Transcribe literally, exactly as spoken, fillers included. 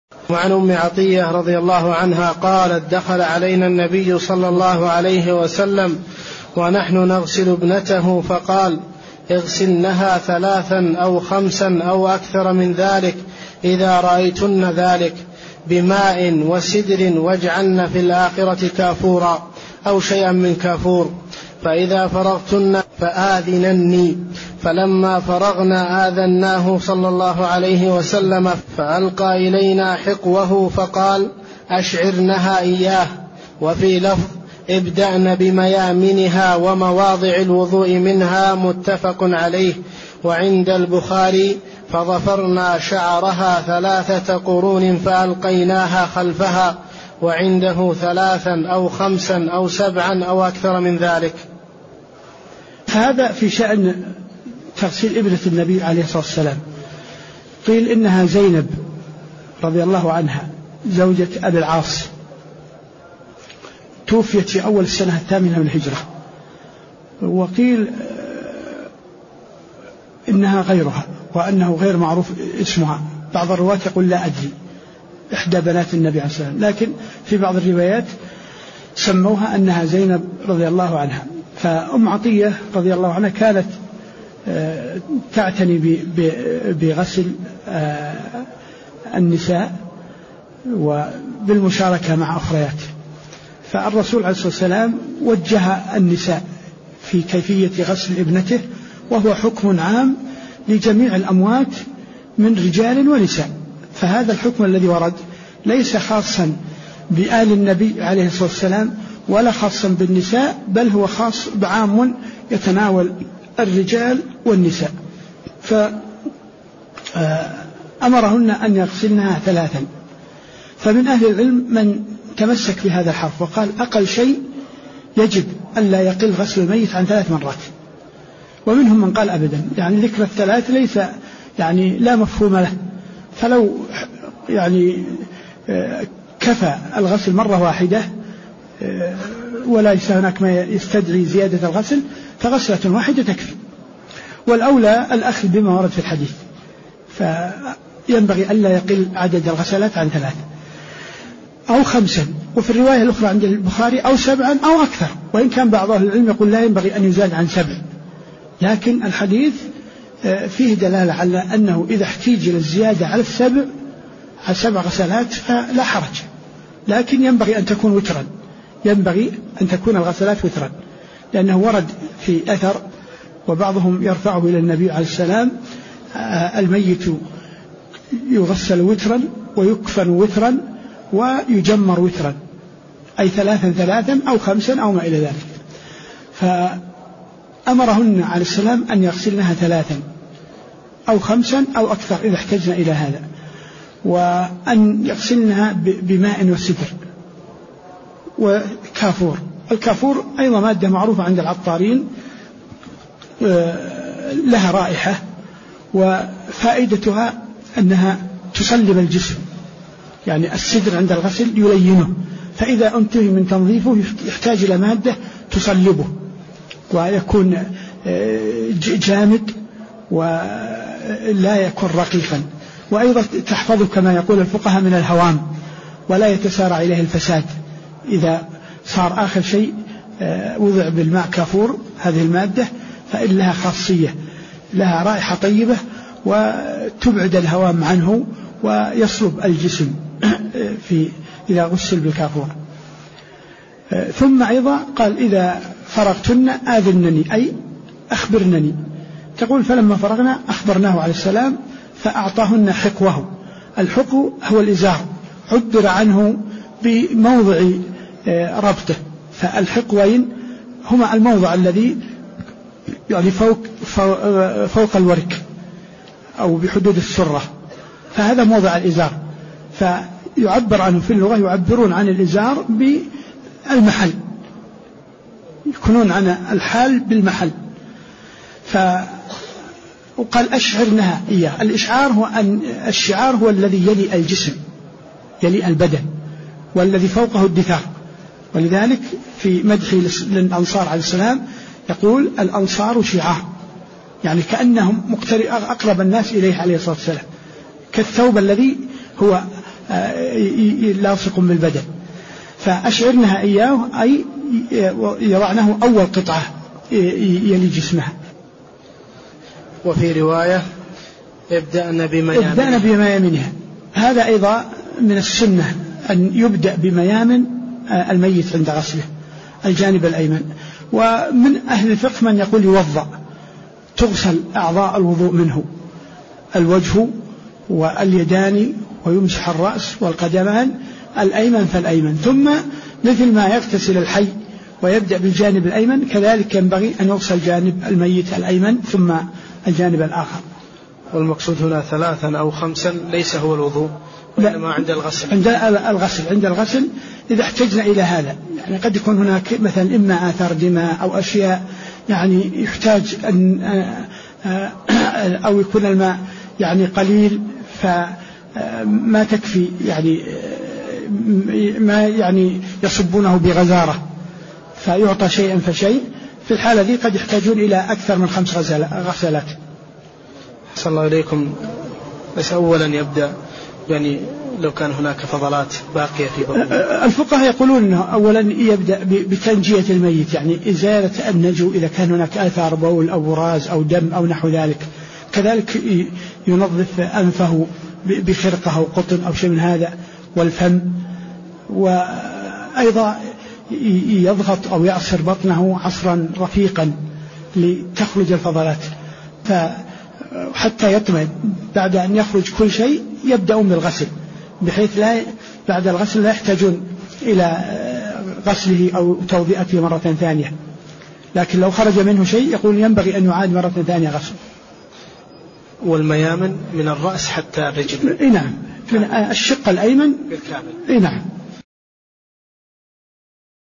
وعن أم عطية رضي الله عنها قالت: دخل علينا النبي صلى الله عليه وسلم ونحن نغسل ابنته فقال: اغسلنها ثلاثا أو خمسا أو أكثر من ذلك إذا رأيتن ذلك بماء وسدر، واجعلن في الآخرة كافورا أو شيئا من كافور، فإذا فرغتن فآذنني. فلما فرغنا آذناه صلى الله عليه وسلم، فألقى إلينا حقوه فقال: أشعرنها إياه. وفي لفظ: ابدأن بميامنها ومواضع الوضوء منها، متفق عليه. وعند البخاري: فضفرنا شعرها ثلاثة قرون فألقيناها خلفها. وعنده ثلاثا أو خمسا أو سبعا أو أكثر من ذلك. هذا في شأن تغسيل ابنة النبي عليه الصلاة والسلام. قيل إنها زينب رضي الله عنها زوجة أبي العاص، توفيت في أول السنة الثامنة من الهجرة، وقيل إنها غيرها وأنه غير معروف اسمها. بعض الرواة يقول لا أدري، إحدى بنات النبي عليه الصلاة والسلام، لكن في بعض الروايات سموها أنها زينب رضي الله عنها. فأم عطية رضي الله عنها كانت تعتني بغسل النساء وبالمشاركة مع أخريات، فالرسول عليه الصلاة والسلام وجه النساء في كيفية غسل ابنته، وهو حكم عام لجميع الأموات من رجال ونساء. فهذا الحكم الذي ورد ليس خاصا بآل النبي عليه الصلاة والسلام ولا خاصا بالنساء، بل هو خاص بعام يتناول الرجال والنساء. فأمرهن أن يغسلنها ثلاثا. فمن أهل العلم من تمسك بهذا الحرف وقال أقل شيء يجب ألا يقل غسل الميت عن ثلاث مرات، ومنهم من قال أبدا، يعني ذكر الثلاث ليس يعني لا مفهوم له، فلو يعني كفى الغسل مرة واحدة وليس هناك ما يستدعي زيادة الغسل فغسلة واحدة تكفي. والأولى الأخذ بما ورد في الحديث، فينبغي ألا يقل عدد الغسلات عن ثلاث أو خمسا، وفي الرواية الأخرى عند البخاري أو سبعا أو أكثر، وإن كان بعض أهل العلم يقول لا ينبغي أن يزاد عن سبع، لكن الحديث فيه دلالة على أنه إذا احتيج إلى الزيادة على السبع على سبع غسلات فلا حرج، لكن ينبغي أن تكون وترا، ينبغي أن تكون الغسلات وترا، لأنه ورد في أثر وبعضهم يرفعه إلى النبي عليه السلام: الميت يغسل وترا ويكفن وترا ويجمر وترا، أي ثلاثا ثلاثا أو خمسا أو ما إلى ذلك. فأمرهن عليه السلام أن يغسلنها ثلاثا أو خمسا أو أكثر إذا احتجنا إلى هذا، وأن يغسلنها بماء وسدر وكافور. الكافور أيضا مادة معروفة عند العطارين، لها رائحة وفائدتها أنها تصلب الجسم، يعني السدر عند الغسل يلينه، فإذا انتهي من تنظيفه يحتاج إلى مادة تصلبه ويكون جامد ولا يكون رقيقا، وأيضا تحفظه كما يقول الفقهاء من الهوام ولا يتسارع إليه الفساد. إذا صار آخر شيء وضع بالماء كافور هذه المادة فإن لها خاصية، لها رائحة طيبة وتبعد الهوام عنه ويصلب الجسم في إذا غسل بالكافور. ثم أيضا قال: إذا فرغتن آذنني، أي أخبرنني. تقول: فلما فرغنا أخبرناه عليه السلام فأعطاهن حقوه. الحقو هو الإزار، عبر عنه بموضع ربطه، فالحقوين هما الموضع الذي يعني فوق, فوق الورك أو بحدود السرة، فهذا موضع الإزار. فيعبر عنه في اللغة، يعبرون عن الإزار بالمحل، يكونون عن الحال بالمحل. فقال: أشعرنها إياه. الإشعار هو أن الشعار هو الذي يلي الجسم، يلي البدن، والذي فوقه الدثار. ولذلك في مدح للأنصار عليه السلام يقول: الأنصار شعار، يعني كأنهم أقرب الناس إليه عليه الصلاة والسلام، كالثوب الذي هو لاصق بالبدن، فأشعرنها إياه أي يضعنه أول قطعة يلي جسمها. وفي رواية يبدأن بميامنها, يبدأن بميامنها. هذا أيضا من السنة أن يبدأ بميامن الميت عند غسله الجانب الأيمن. ومن أهل الفقه من يقول يوضأ، تغسل أعضاء الوضوء منه الوجه واليدان ويمسح الرأس والقدمان الأيمن فالأيمن، ثم مثل ما يغتسل الحي ويبدأ بالجانب الأيمن كذلك ينبغي أن يغسل جانب الميت الأيمن ثم الجانب الآخر. والمقصود هنا ثلاثا أو خمسا ليس هو الوضوء وإنما عند الغسل. عند الغسل عند الغسل إذا احتجنا إلى هذا، يعني قد يكون هناك مثلا إما آثار دماء أو أشياء يعني يحتاج أن أو يكون الماء يعني قليل فما تكفي يعني ما يعني يصبونه بغزارة فيعطى شيئا فشيء. في الحالة دي قد يحتاجون إلى أكثر من خمس غسلات. صلى الله عليكم. بس أولا يبدأ يعني لو كان هناك فضلات باقية في بطنه. الفقهاء يقولون أنه أولا يبدأ بتنجية الميت، يعني إزالة النجو إذا كان هناك آثار بول أو براز أو دم أو نحو ذلك. كذلك ينظف أنفه بخرقة أو قطن أو شيء من هذا والفم، وأيضا يضغط أو يعصر بطنه عصرا رفيقا لتخرج الفضلات حتى يطمئن. بعد أن يخرج كل شيء يبدأون بالغسل بحيث لا بعد الغسل لا يحتاجون إلى غسله أو توضئته مرة ثانية، لكن لو خرج منه شيء يقول ينبغي أن يعاد مرة ثانية غسل. والميامن من الرأس حتى الرجل. نعم، من الشق الأيمن بالكامل. نعم.